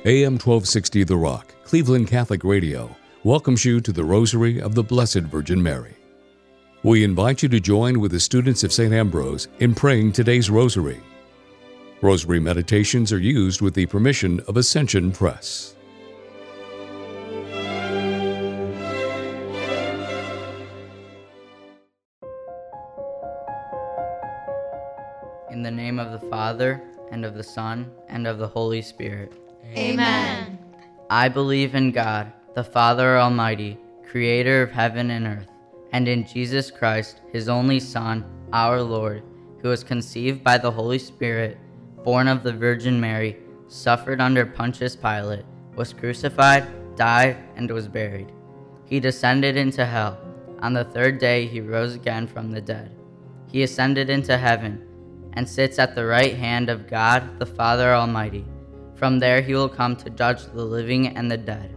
AM 1260 The Rock, Cleveland Catholic Radio, welcomes you to the Rosary of the Blessed Virgin Mary. We invite you to join with the students of St. Ambrose in praying today's Rosary. Rosary meditations are used with the permission of Ascension Press. In the name of the Father, and of the Son, and of the Holy Spirit. Amen. I believe in God, the Father Almighty, creator of heaven and earth, and in Jesus Christ, his only Son, our Lord, who was conceived by the Holy Spirit, born of the Virgin Mary, suffered under Pontius Pilate, was crucified, died, and was buried. He descended into hell. On the third day he rose again from the dead. He ascended into heaven, and sits at the right hand of God, the Father Almighty. From there he will come to judge the living and the dead.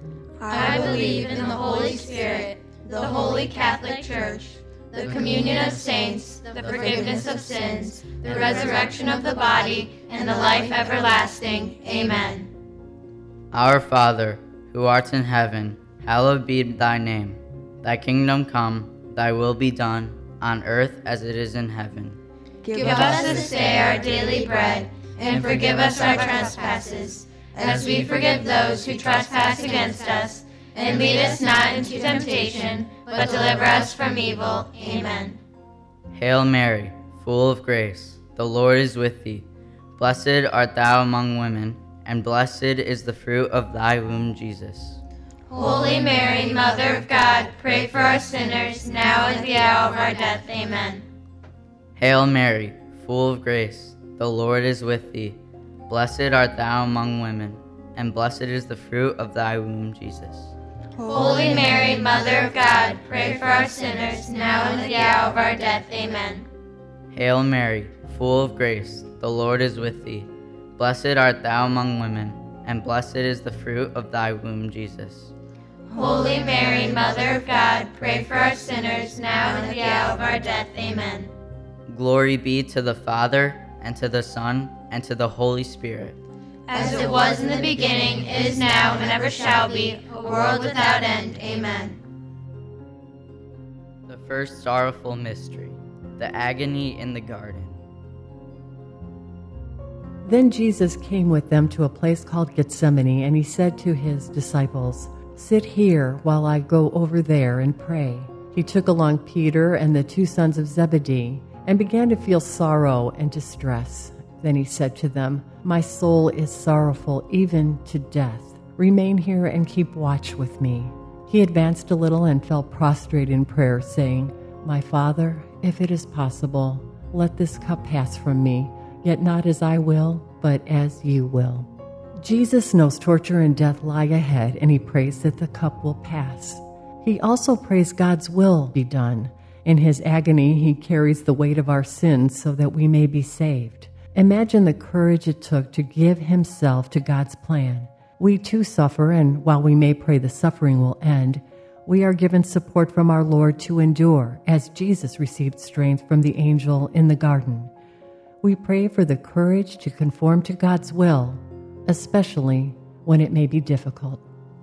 I believe in the Holy Spirit, the Holy Catholic Church, the communion of saints, the forgiveness of sins, the resurrection of the body, and the life everlasting. Amen. Our Father, who art in heaven, hallowed be thy name. Thy kingdom come, thy will be done, on earth as it is in heaven. Give us this day our daily bread, and forgive us our trespasses, as we forgive those who trespass against us. And lead us not into temptation, but deliver us from evil. Amen. Hail Mary, full of grace, the Lord is with thee. Blessed art thou among women, and blessed is the fruit of thy womb, Jesus. Holy Mary, Mother of God, pray for us sinners, now and at the hour of our death. Amen. Hail Mary, full of grace, the Lord is with thee. Blessed art thou among women, and blessed is the fruit of thy womb, Jesus. Holy Mary, Mother of God, pray for us sinners, now and at the hour of our death. Amen. Hail Mary, full of grace, the Lord is with thee. Blessed art thou among women, and blessed is the fruit of thy womb, Jesus. Holy Mary, Mother of God, pray for us sinners, now and at the hour of our death. Amen. Glory be to the Father, and to the Son, and to the Holy Spirit. As it was in the beginning, is now, and ever shall be, a world without end. Amen. The first sorrowful mystery, the agony in the garden. Then Jesus came with them to a place called Gethsemane, and he said to his disciples, "Sit here while I go over there and pray." He took along Peter and the two sons of Zebedee, and began to feel sorrow and distress. Then he said to them, "My soul is sorrowful even to death. Remain here and keep watch with me." He advanced a little and fell prostrate in prayer, saying, "My Father, if it is possible, let this cup pass from me, yet not as I will, but as you will." Jesus knows torture and death lie ahead, and he prays that the cup will pass. He also prays God's will be done. In his agony, he carries the weight of our sins so that we may be saved. Imagine the courage it took to give himself to God's plan. We too suffer, and while we may pray the suffering will end, we are given support from our Lord to endure, as Jesus received strength from the angel in the garden. We pray for the courage to conform to God's will, especially when it may be difficult.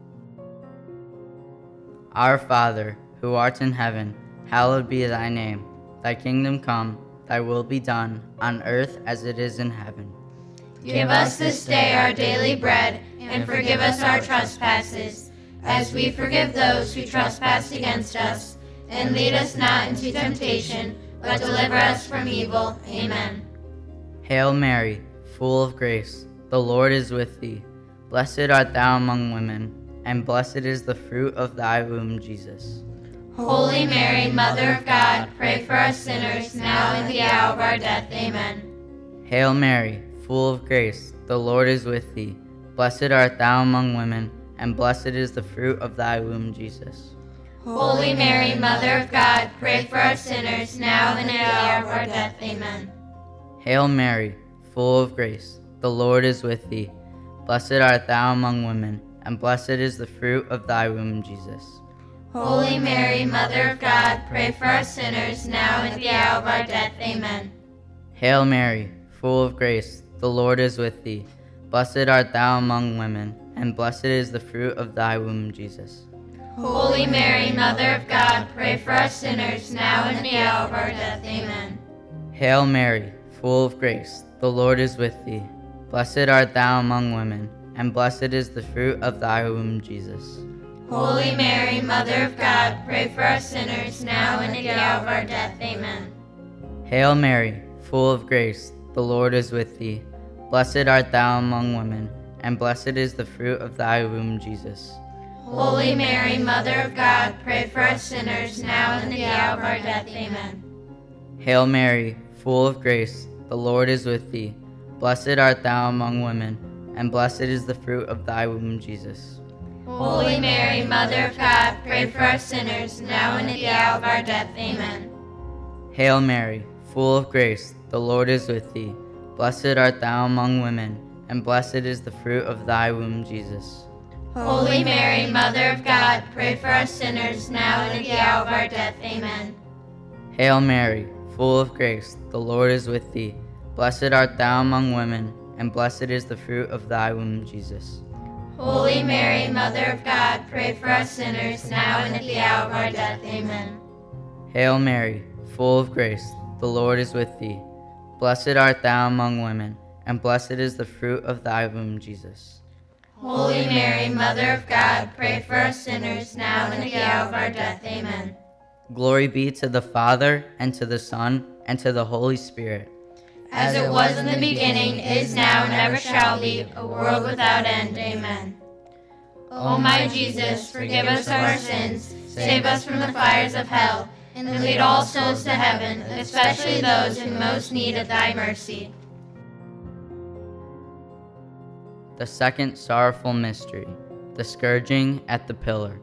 Our Father, who art in heaven, hallowed be thy name. Thy kingdom come, thy will be done, on earth as it is in heaven. Give us this day our daily bread, and forgive us our trespasses, as we forgive those who trespass against us. And lead us not into temptation, but deliver us from evil. Amen. Hail Mary, full of grace, the Lord is with thee. Blessed art thou among women, and blessed is the fruit of thy womb, Jesus. Holy Mary, Mother of God, pray for us sinners, now and at the hour of our death. Amen. Hail Mary, full of grace, the Lord is with thee. Blessed art thou among women, and blessed is the fruit of thy womb, Jesus. Holy Mary, Mother of God, pray for us sinners, now and at the hour of our death. Amen. Hail Mary, full of grace, the Lord is with thee. Blessed art thou among women, and blessed is the fruit of thy womb, Jesus. Holy Mary, Mother of God, pray for us sinners, now and at the hour of our death. Amen. Hail Mary, full of grace, the Lord is with thee. Blessed art thou among women, and blessed is the fruit of thy womb, Jesus. Holy Mary, Mother of God, pray for us sinners, now and at the hour of our death. Amen. Hail Mary, full of grace, the Lord is with thee. Blessed art thou among women, and blessed is the fruit of thy womb, Jesus. Holy Mary, Mother of God, pray for us sinners, now and at the hour of our death. Amen. Hail Mary, full of grace, the Lord is with thee. Blessed art thou among women, and blessed is the fruit of thy womb, Jesus. Holy Mary, Mother of God, pray for us sinners, now and at the hour of our death. Amen. Hail Mary, full of grace, the Lord is with thee. Blessed art thou among women, and blessed is the fruit of thy womb, Jesus. Holy Mary, Mother of God, pray for us sinners, now and at the hour of our death. Amen. Hail Mary, full of grace, the Lord is with thee. Blessed art thou among women, and blessed is the fruit of thy womb, Jesus. Holy Mary, Mother of God, pray for us sinners, now and at the hour of our death. Amen. Hail Mary, full of grace, the Lord is with thee. Blessed art thou among women, and blessed is the fruit of thy womb, Jesus. Holy Mary, Mother of God, pray for us sinners, now and at the hour of our death. Amen. Hail Mary, full of grace, the Lord is with thee. Blessed art thou among women, and blessed is the fruit of thy womb, Jesus. Holy Mary, Mother of God, pray for us sinners, now and at the hour of our death. Amen. Glory be to the Father, and to the Son, and to the Holy Spirit. As it was in the beginning, is now, and ever shall be, a world without end. Amen. O my Jesus, forgive us our sins, save us from the fires of hell, and lead all souls to heaven, especially those in most need of thy mercy. The second sorrowful mystery, the scourging at the pillar.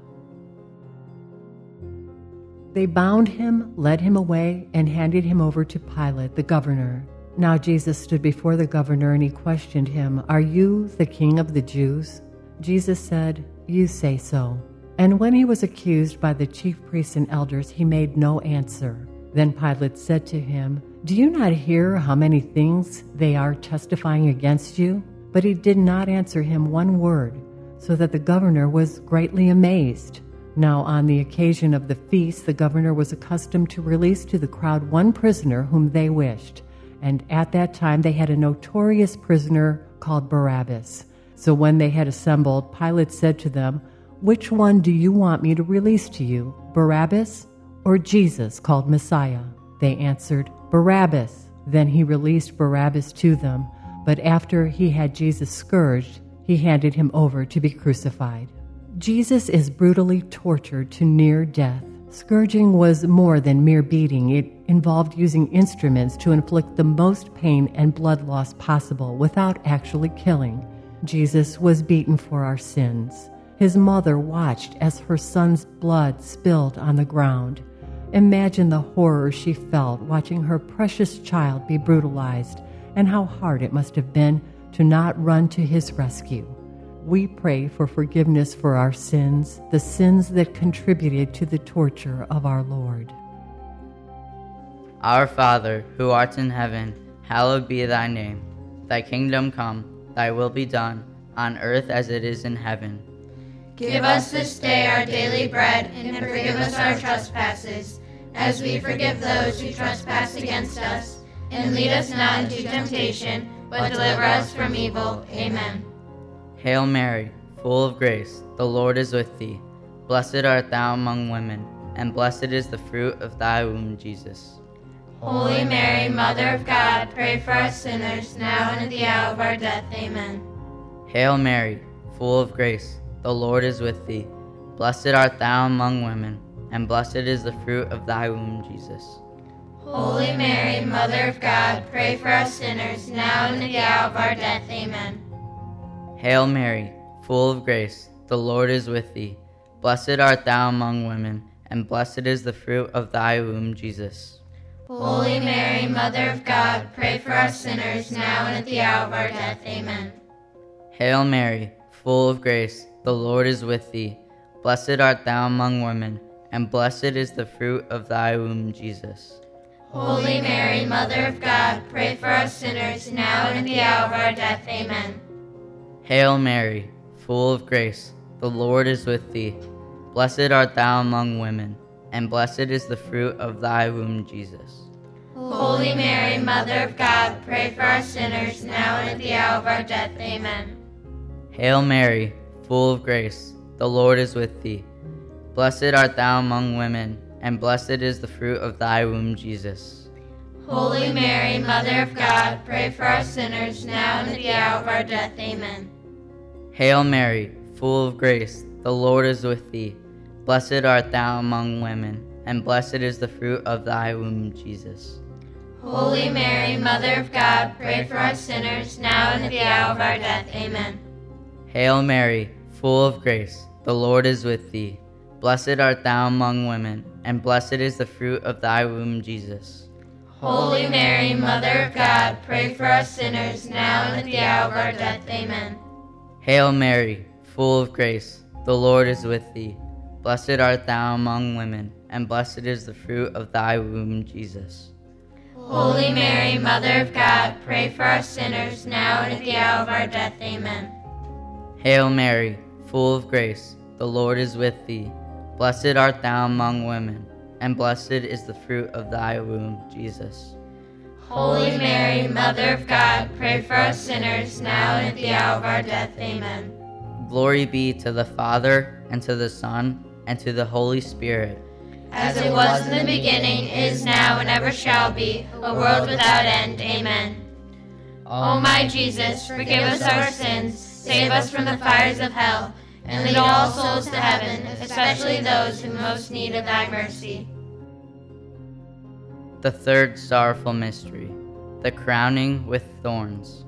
They bound him, led him away, and handed him over to Pilate, the governor. Now Jesus stood before the governor, and he questioned him, "Are you the king of the Jews?" Jesus said, "You say so." And when he was accused by the chief priests and elders, he made no answer. Then Pilate said to him, "Do you not hear how many things they are testifying against you?" But he did not answer him one word, so that the governor was greatly amazed. Now on the occasion of the feast, the governor was accustomed to release to the crowd one prisoner whom they wished. And at that time they had a notorious prisoner called Barabbas. So when they had assembled, Pilate said to them, "Which one do you want me to release to you, Barabbas or Jesus called Messiah?" They answered, "Barabbas." Then he released Barabbas to them, but after he had Jesus scourged, he handed him over to be crucified. Jesus is brutally tortured to near death. Scourging was more than mere beating. It involved using instruments to inflict the most pain and blood loss possible without actually killing. Jesus was beaten for our sins. His mother watched as her son's blood spilled on the ground. Imagine the horror she felt watching her precious child be brutalized, and how hard it must have been to not run to his rescue. We pray for forgiveness for our sins, the sins that contributed to the torture of our Lord. Our Father, who art in heaven, hallowed be thy name. Thy kingdom come, thy will be done, on earth as it is in heaven. Give us this day our daily bread, and forgive us our trespasses, as we forgive those who trespass against us. And lead us not into temptation, but deliver us from evil. Amen. Hail Mary, full of grace, the Lord is with thee. Blessed art thou among women, and blessed is the fruit of thy womb, Jesus. Holy Mary, Mother of God, pray for us sinners, now and at the hour of our death. Amen. Hail Mary, full of grace, the Lord is with thee. Blessed art thou among women, and blessed is the fruit of thy womb, Jesus. Holy Mary, Mother of God, pray for us sinners, now and at the hour of our death. Amen. Hail Mary, full of grace, the Lord is with thee. Blessed art thou among women, and blessed is the fruit of thy womb, Jesus. Holy Mary, Mother of God, pray for us sinners, now and at the hour of our death. Amen. Hail Mary, full of grace, the Lord is with thee. Blessed art thou among women, and blessed is the fruit of thy womb, Jesus. Holy Mary, Mother of God, pray for us sinners, now and at the hour of our death. Amen. Hail Mary, full of grace, the Lord is with thee. Blessed art thou among women, and blessed is the fruit of thy womb, Jesus. Holy Mary, Mother of God, pray for us sinners, now and at the hour of our death. Amen. Hail Mary, full of grace, the Lord is with thee. Blessed art thou among women, and blessed is the fruit of thy womb, Jesus. Holy Mary, Mother of God, pray for us sinners, now and at the hour of our death. Amen. Hail Mary, full of grace, the Lord is with thee. Blessed art thou among women, and blessed is the fruit of thy womb, Jesus. Holy Mary, Mother of God, pray for us sinners, now and at the hour of our death. Amen. Hail Mary, full of grace, the Lord is with thee. Blessed art thou among women, and blessed is the fruit of thy womb, Jesus. Holy Mary, Mother of God, pray for us sinners, now and at the hour of our death. Amen. Hail Mary, full of grace, the Lord is with thee. Blessed art thou among women, and blessed is the fruit of thy womb, Jesus. Holy Mary, Mother of God, pray for us sinners, now and at the hour of our death. Amen. Hail Mary, full of grace, the Lord is with thee. Blessed art thou among women, and blessed is the fruit of thy womb, Jesus. Holy Mary, Mother of God, pray for us sinners, now and at the hour of our death. Amen. Glory be to the Father, and to the Son, and to the Holy Spirit. As it was in the beginning, is now, and ever shall be, a world without end. Amen. O my Jesus, forgive us our sins, save us from the fires of hell, and lead all souls to heaven, especially those who most need of thy mercy. The third sorrowful mystery, the crowning with thorns.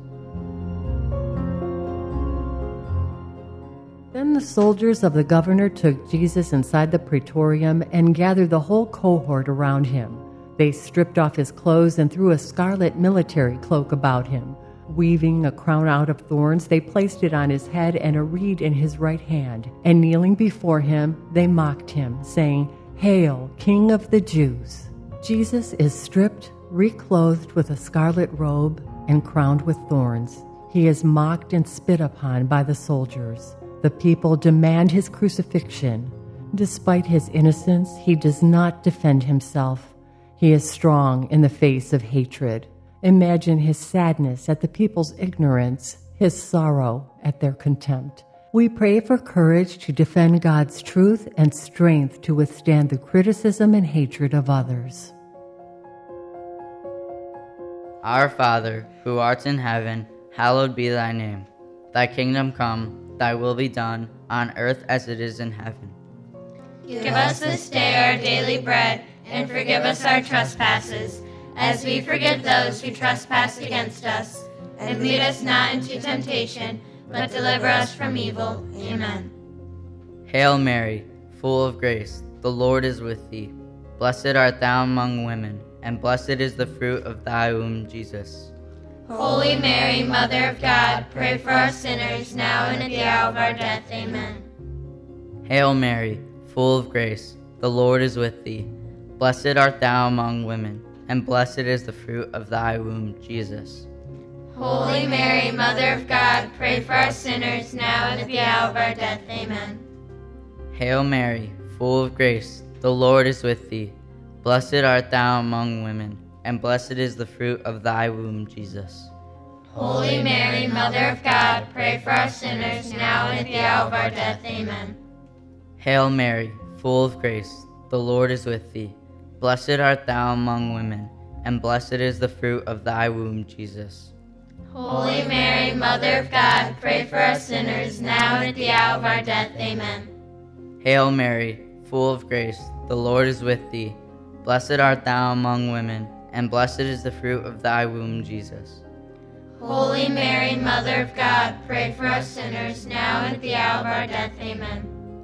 Then the soldiers of the governor took Jesus inside the praetorium and gathered the whole cohort around him. They stripped off his clothes and threw a scarlet military cloak about him. Weaving a crown out of thorns, they placed it on his head and a reed in his right hand. And kneeling before him, they mocked him, saying, "Hail, King of the Jews!" Jesus is stripped, reclothed with a scarlet robe, and crowned with thorns. He is mocked and spit upon by the soldiers. The people demand his crucifixion. Despite his innocence, he does not defend himself. He is strong in the face of hatred. Imagine his sadness at the people's ignorance, his sorrow at their contempt. We pray for courage to defend God's truth and strength to withstand the criticism and hatred of others. Our Father, who art in heaven, hallowed be thy name. Thy kingdom come, thy will be done, on earth as it is in heaven. Give us this day our daily bread, and forgive us our trespasses, as we forgive those who trespass against us. And lead us not into temptation, but deliver us from evil. Amen. Hail Mary, full of grace, the Lord is with thee. Blessed art thou among women, and blessed is the fruit of thy womb, Jesus. Holy Mary, Mother of God, pray for us sinners, now and at the hour of our death. Amen. Hail Mary, full of grace, the Lord is with thee. Blessed art thou among women, and blessed is the fruit of thy womb, Jesus. Holy Mary, Mother of God, pray for us sinners, now and at the hour of our death. Amen. Hail Mary, full of grace, the Lord is with thee. Blessed art thou among women, and blessed is the fruit of thy womb, Jesus. Holy Mary, Mother of God, pray for us sinners, now and at the hour of our death. Amen. Hail Mary, full of grace, the Lord is with thee. Blessed art thou among women, and blessed is the fruit of thy womb, Jesus. Holy Mary, Mother of God, pray for us sinners, now and at the hour of our death. Amen. Hail Mary, full of grace, the Lord is with thee. Blessed art thou among women, and blessed is the fruit of thy womb, Jesus. Holy Mary, Mother of God, pray for us sinners, now and at the hour of our death. Amen.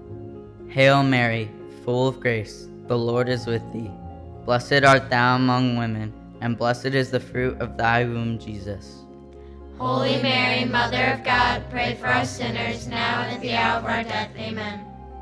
Hail Mary, full of grace, the Lord is with thee. Blessed art thou among women, and blessed is the fruit of thy womb, Jesus. Holy Mary, Mother of God, pray for us sinners, now and at the hour of our death. Amen.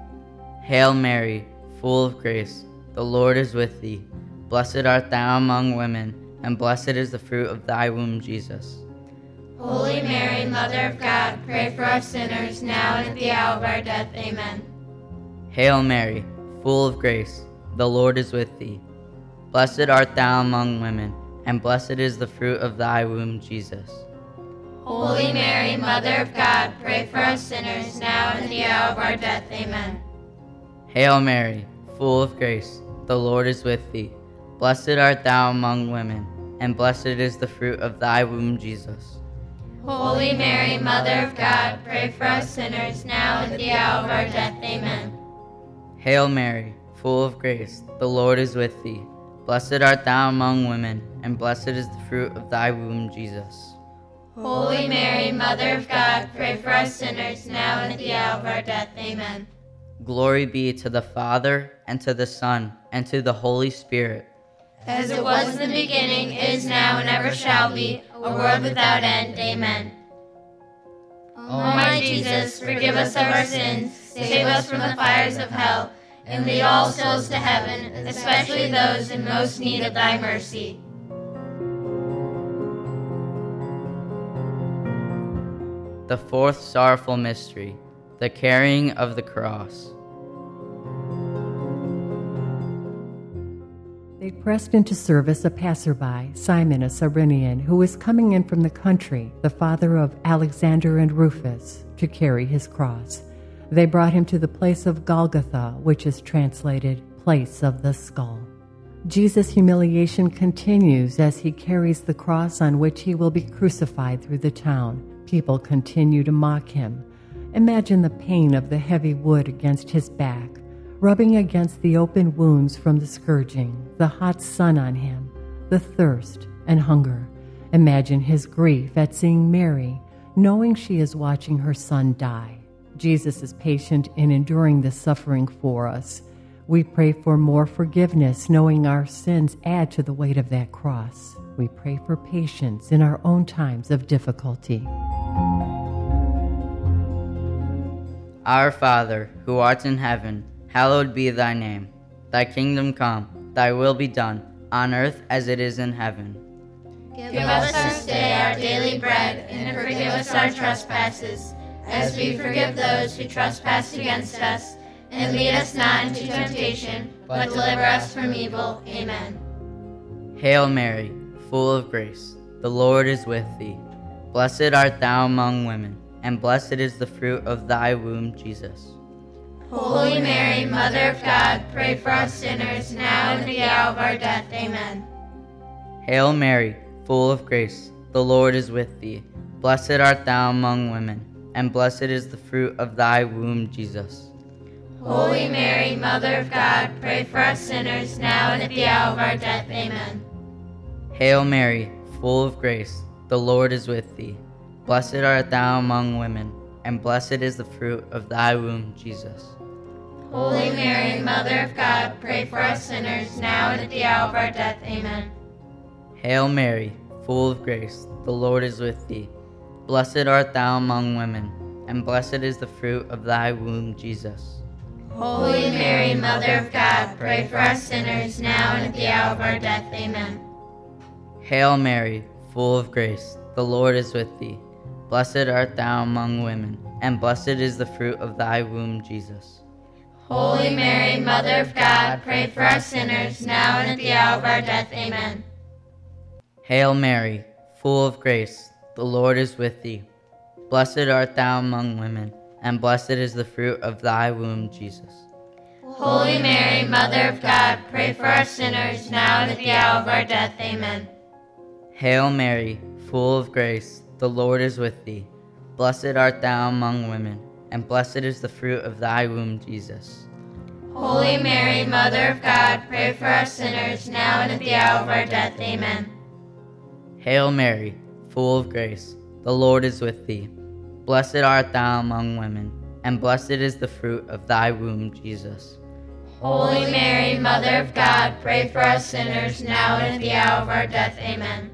Hail Mary, full of grace, the Lord is with thee. Blessed art thou among women, and blessed is the fruit of thy womb, Jesus. Holy Mary, Mother of God, pray for us sinners, now and at the hour of our death. Amen. Hail Mary, full of grace, the Lord is with thee. Blessed art thou among women, and blessed is the fruit of thy womb, Jesus. Holy Mary, Mother of God, pray for us sinners, now and at the hour of our death. Amen. Hail Mary, full of grace, the Lord is with thee. Blessed art thou among women, and blessed is the fruit of thy womb, Jesus. Holy Mary, Mother of God, pray for us sinners, now and at the hour of our death. Amen. Hail Mary, full of grace, the Lord is with thee. Blessed art thou among women, and blessed is the fruit of thy womb, Jesus. Holy Mary, Mother of God, pray for us sinners, now and at the hour of our death. Amen. Glory be to the Father, and to the Son, and to the Holy Spirit. As it was in the beginning, is now, and ever shall be, a world without end. Amen. O my Jesus, forgive us of our sins, save us from the fires of hell, and lead all souls to heaven, especially those in most need of thy mercy. The fourth sorrowful mystery, the carrying of the cross. They pressed into service a passerby, Simon a Cyrenian, who was coming in from the country, the father of Alexander and Rufus, to carry his cross. They brought him to the place of Golgotha, which is translated, place of the skull. Jesus' humiliation continues as he carries the cross on which he will be crucified through the town. People continue to mock him. Imagine the pain of the heavy wood against his back, rubbing against the open wounds from the scourging, the hot sun on him, the thirst and hunger. Imagine his grief at seeing Mary, knowing she is watching her son die. Jesus is patient in enduring this suffering for us. We pray for more forgiveness, knowing our sins add to the weight of that cross. We pray for patience in our own times of difficulty. Our Father, who art in heaven, hallowed be thy name. Thy kingdom come, thy will be done, on earth as it is in heaven. Give us this day our daily bread, and forgive us our trespasses, as we forgive those who trespass against us. And lead us not into temptation, but deliver us from evil. Amen. Hail Mary, full of grace, the Lord is with thee. Blessed art thou among women, and blessed is the fruit of thy womb, Jesus. Holy Mary, Mother of God, pray for us sinners, now and at the hour of our death. Amen. Hail Mary, full of grace, the Lord is with thee. Blessed art thou among women, and blessed is the fruit of thy womb, Jesus. Holy Mary, Mother of God, pray for us sinners, now and at the hour of our death. Amen. Hail Mary, full of grace, the Lord is with thee. Blessed art thou among women, and blessed is the fruit of thy womb, Jesus. Holy Mary, Mother of God, pray for us sinners, now and at the hour of our death. Amen. Hail Mary, full of grace, the Lord is with thee. Blessed art thou among women, and blessed is the fruit of thy womb, Jesus. Holy Mary, Mother of God, pray for us sinners, now and at the hour of our death. Amen. Hail Mary, full of grace, the Lord is with thee. Blessed art thou among women, and blessed is the fruit of thy womb, Jesus. Holy Mary, Mother of God, pray for us sinners, now and at the hour of our death. Amen. Hail Mary, full of grace, the Lord is with thee. Blessed art thou among women, and blessed is the fruit of thy womb, Jesus. Holy Mary, Mother of God, pray for us sinners, now and at the hour of our death. Amen. Hail Mary, full of grace, the Lord is with thee. Blessed art thou among women, and blessed is the fruit of thy womb, Jesus. Holy Mary, Mother of God, pray for us sinners, now and at the hour of our death. Amen. Hail Mary, full of grace, the Lord is with thee. Blessed art thou among women, and blessed is the fruit of thy womb, Jesus. Holy Mary, Mother of God, pray for us sinners, now and at the hour of our death. Amen.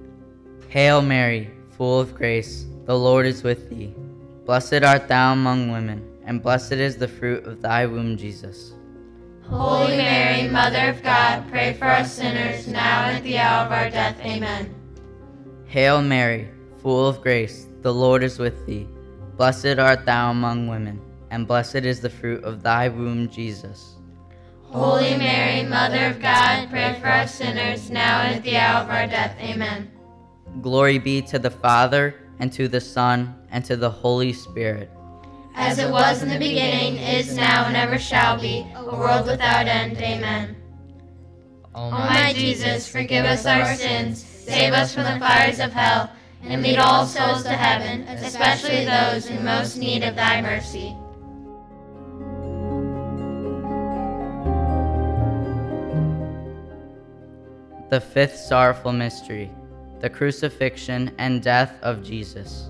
Hail Mary, full of grace, the Lord is with thee. Blessed art thou among women, and blessed is the fruit of thy womb, Jesus. Holy Mary, Mother of God, pray for us sinners, now and at the hour of our death. Amen. Hail Mary, full of grace, the Lord is with thee. Blessed art thou among women, and blessed is the fruit of thy womb, Jesus. Holy Mary, Mother of God, pray for us sinners, now and at the hour of our death. Amen. Glory be to the Father, and to the Son, and to the Holy Spirit. As it was in the beginning, is now, and ever shall be, a world without end. Amen. O my Jesus, forgive us our sins, save us from the fires of hell, and lead all souls to heaven, especially those in most need of thy mercy. The fifth sorrowful mystery, the crucifixion and death of Jesus.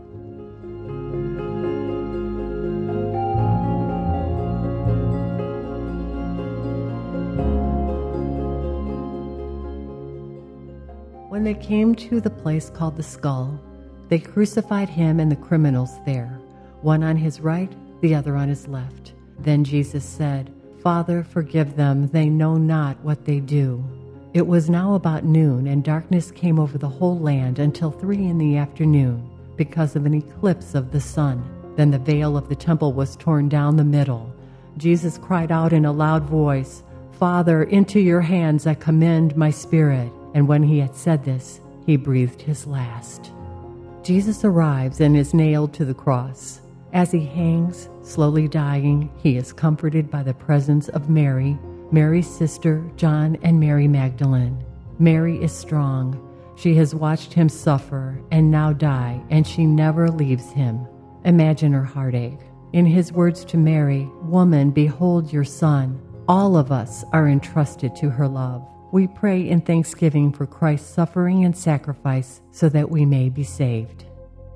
When they came to the place called the Skull, they crucified him and the criminals there, one on his right, the other on his left. Then Jesus said, Father, forgive them, they know not what they do. It was now about noon, and darkness came over the whole land until 3 p.m, because of an eclipse of the sun. Then the veil of the temple was torn down the middle. Jesus cried out in a loud voice, Father, into your hands I commend my spirit. And when he had said this, he breathed his last. Jesus arrives and is nailed to the cross. As he hangs, slowly dying, he is comforted by the presence of Mary, Mary's sister, John, and Mary Magdalene. Mary is strong. She has watched him suffer and now die, and she never leaves him. Imagine her heartache. In his words to Mary, Woman, behold your son. All of us are entrusted to her love. We pray in thanksgiving for Christ's suffering and sacrifice so that we may be saved.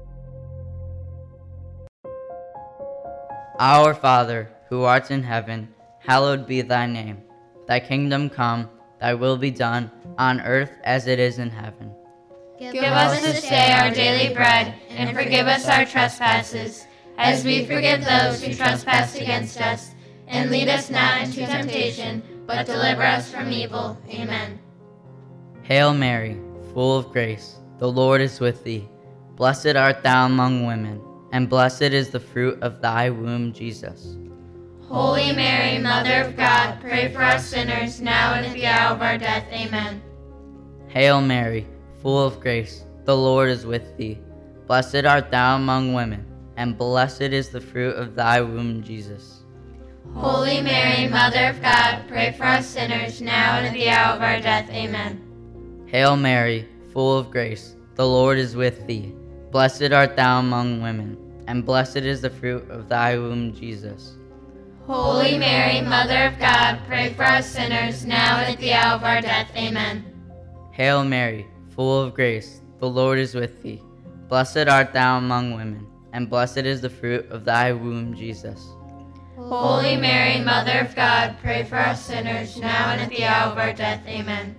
Our Father, who art in heaven, hallowed be thy name. Thy kingdom come, thy will be done, on earth as it is in heaven. Give us this day our daily bread, and forgive us our trespasses, as we forgive those who trespass against us. And lead us not into temptation, but deliver us from evil. Amen. Hail Mary, full of grace, the Lord is with thee. Blessed art thou among women, and blessed is the fruit of thy womb, Jesus. Holy Mary, Mother of God, pray for us sinners, now and at the hour of our death. Amen. Hail Mary, full of grace, the Lord is with thee. Blessed art thou among women, and blessed is the fruit of thy womb, Jesus. Holy Mary, Mother of God, pray for us sinners, now and at the hour of our death. Amen. Hail Mary, full of grace, the Lord is with thee. Blessed art thou among women, and blessed is the fruit of thy womb, Jesus. Holy Mary, Mother of God, pray for us sinners, now and at the hour of our death. Amen. Hail Mary, full of grace, the Lord is with thee. Blessed art thou among women, and blessed is the fruit of thy womb, Jesus. Holy Mary, Mother of God, pray for us sinners, now and at the hour of our death. Amen.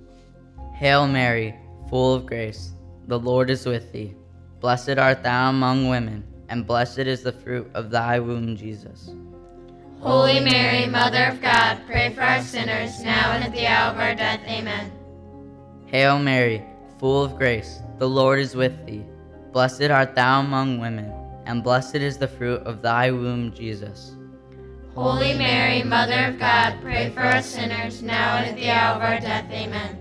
Hail Mary, full of grace, the Lord is with thee. Blessed art thou among women, and blessed is the fruit of thy womb, Jesus. Holy Mary, Mother of God, pray for us sinners, now and at the hour of our death. Amen. Hail Mary, full of grace, the Lord is with thee. Blessed art thou among women, and blessed is the fruit of thy womb, Jesus. Holy Mary, Mother of God, pray for us sinners, now and at the hour of our death. Amen.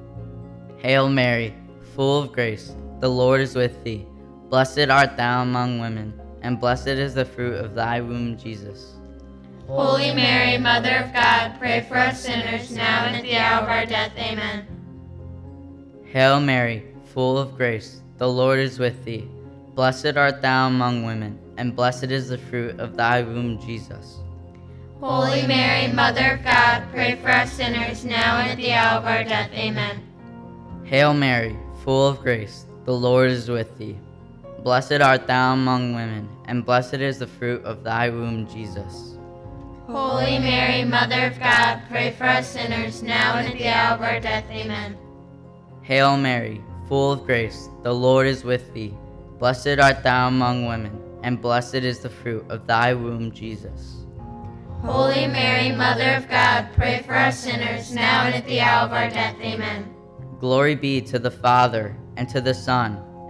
Hail Mary, full of grace, the Lord is with thee. Blessed art thou among women, and blessed is the fruit of thy womb, Jesus. Holy Mary, Mother of God, pray for us sinners, now and at the hour of our death. Amen. Hail Mary, full of grace, the Lord is with thee. Blessed art thou among women, and blessed is the fruit of thy womb, Jesus. Holy Mary, Mother of God, pray for us sinners, now and at the hour of our death. Amen. Hail Mary, full of grace, the Lord is with thee. Blessed art thou among women, and blessed is the fruit of thy womb, Jesus. Holy Mary, Mother of God, pray for us sinners, now and at the hour of our death. Amen. Hail Mary, full of grace, the Lord is with thee. Blessed art thou among women, and blessed is the fruit of thy womb, Jesus. Holy Mary, Mother of God, pray for us sinners, now and at the hour of our death. Amen. Glory be to the Father, and to the Son,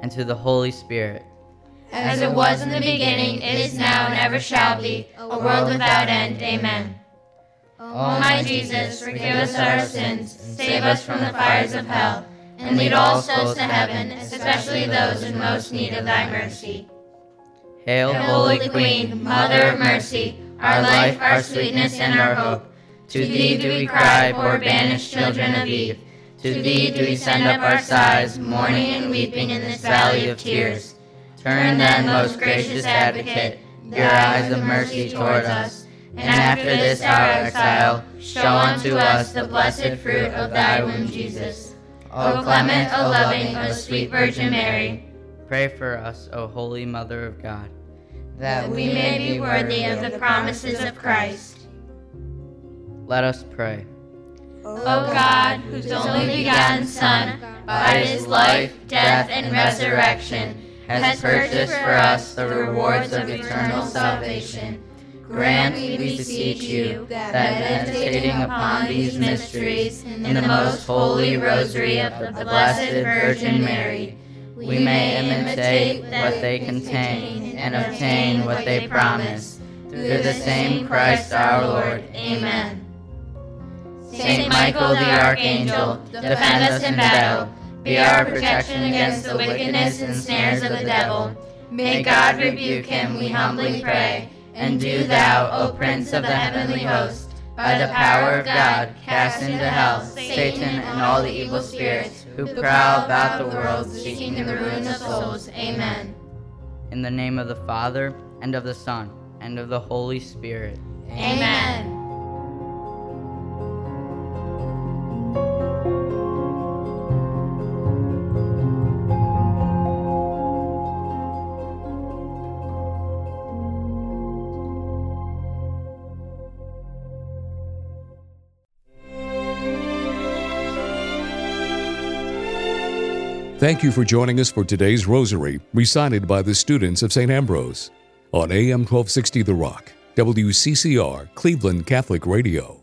and to the Holy Spirit. As it was in the beginning, it is now, and ever shall be, a world without end. Amen. O my Jesus, forgive us our sins, save us from the fires of hell, and lead all souls to heaven, especially those in most need of thy mercy. Hail, Holy Queen, Mother of Mercy, our life, our sweetness, and our hope. To thee do we cry, poor banished children of Eve. To thee do we send up our sighs, mourning and weeping in this valley of tears. Turn then, most gracious Advocate, your eyes of mercy toward us, and after this our exile, show unto us the blessed fruit of thy womb, Jesus. O clement, O loving, O sweet Virgin Mary, pray for us, O Holy Mother of God, that we may be worthy of the promises of Christ. Let us pray. O God, whose only begotten Son, by his life, death, and resurrection, has purchased for us the rewards of eternal salvation, grant, we beseech you, that meditating upon these mysteries in the most holy rosary of the Blessed Virgin Mary, we may imitate what they contain and obtain what they promise. Through the same Christ our Lord. Amen. Saint Michael the Archangel, defend us in battle. Be our protection against the wickedness and snares of the devil. May God rebuke him, we humbly pray. And do thou, O Prince of the heavenly host, by the power of God, cast into hell Satan and all the evil spirits who prowl about the world seeking the ruin of souls. Amen. In the name of the Father, and of the Son, and of the Holy Spirit. Amen. Thank you for joining us for today's Rosary, recited by the students of St. Ambrose on AM 1260 The Rock, WCCR, Cleveland Catholic Radio.